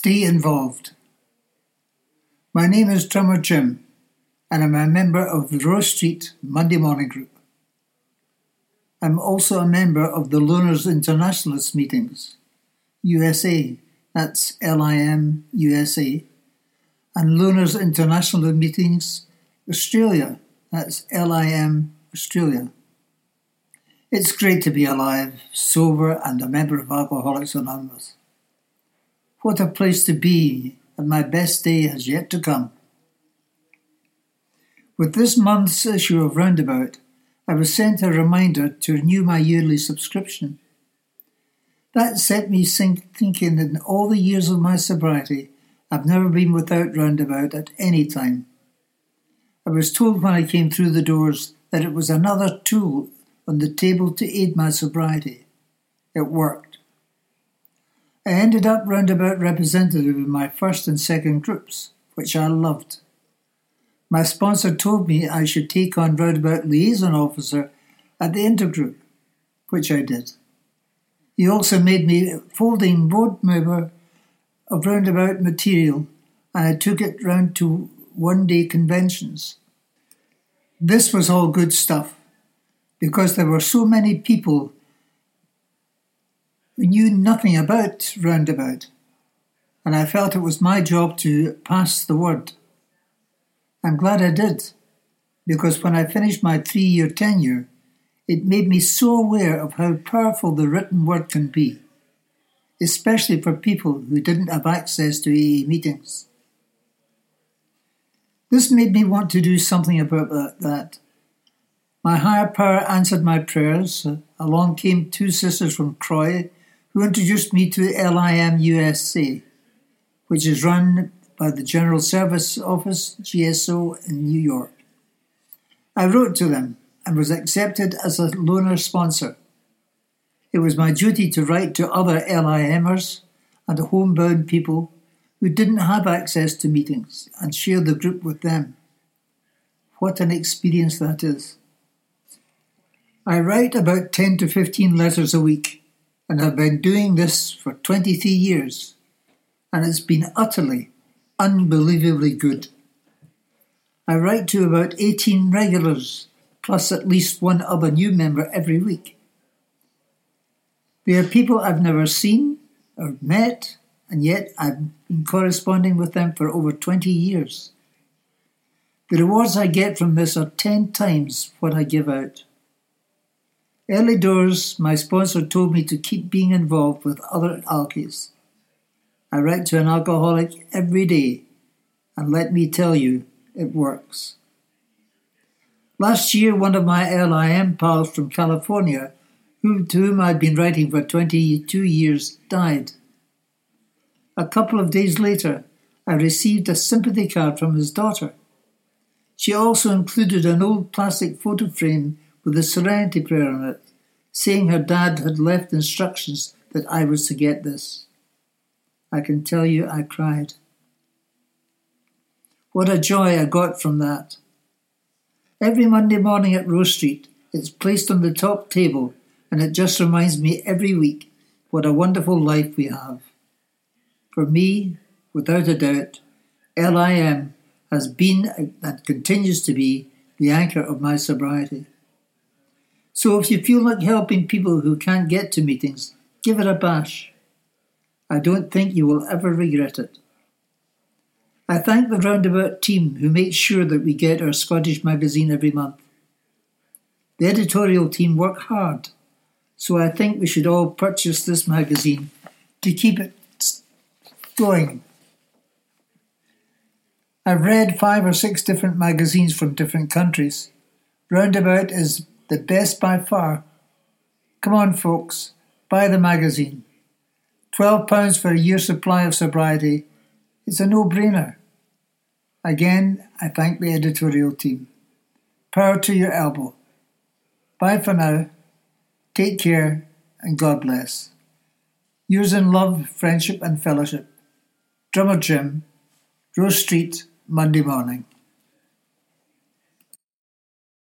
Stay involved. My name is Drummer Jim, and I'm a member of the Rose Street Monday Morning Group. I'm also a member of the Loners Internationalist Meetings, USA, that's LIM USA, and Loners International Meetings, Australia, that's LIM Australia. It's great to be alive, sober, and a member of Alcoholics Anonymous. What a place to be, and my best day has yet to come. With this month's issue of Roundabout, I was sent a reminder to renew my yearly subscription. That set me thinking in all the years of my sobriety, I've never been without Roundabout at any time. I was told when I came through the doors that it was another tool on the table to aid my sobriety. It worked. I ended up Roundabout representative in my first and second groups, which I loved. My sponsor told me I should take on Roundabout liaison officer at the intergroup, which I did. He also made me a folding board member of Roundabout material, and I took it round to one-day conventions. This was all good stuff, because there were so many people who knew nothing about Roundabout, and I felt it was my job to pass the word. I'm glad I did, because when I finished my 3-year tenure, it made me so aware of how powerful the written word can be, especially for people who didn't have access to AA meetings. This made me want to do something about that. My higher power answered my prayers. Along came 2 sisters from Croy who introduced me to LIM USA, which is run by the General Service Office, GSO, in New York. I wrote to them and was accepted as a loaner sponsor. It was my duty to write to other LIMers and homebound people who didn't have access to meetings and share the group with them. What an experience that is. I write about 10 to 15 letters a week, and have been doing this for 23 years, and it's been utterly, unbelievably good. I write to about 18 regulars, plus at least one other new member every week. They are people I've never seen or met, and yet I've been corresponding with them for over 20 years. The rewards I get from this are 10 times what I give out. Early doors, my sponsor told me to keep being involved with other alkies. I write to an alcoholic every day, and let me tell you, it works. Last year, one of my LIM pals from California, to whom I'd been writing for 22 years, died. A couple of days later, I received a sympathy card from his daughter. She also included an old plastic photo frame with a serenity prayer on it, saying her dad had left instructions that I was to get this. I can tell you I cried. What a joy I got from that. Every Monday morning at Rose Street, it's placed on the top table, and it just reminds me every week what a wonderful life we have. For me, without a doubt, LIM has been and continues to be the anchor of my sobriety. So if you feel like helping people who can't get to meetings, give it a bash. I don't think you will ever regret it. I thank the Roundabout team who makes sure that we get our Scottish magazine every month. The editorial team work hard, so I think we should all purchase this magazine to keep it going. I've read 5 or 6 different magazines from different countries. Roundabout is the best by far. Come on, folks, buy the magazine. £12 for a year's supply of sobriety. It's a no-brainer. Again, I thank the editorial team. Power to your elbow. Bye for now. Take care, and God bless. Yours in love, friendship and fellowship. Drummer Jim, Rose Street, Monday morning.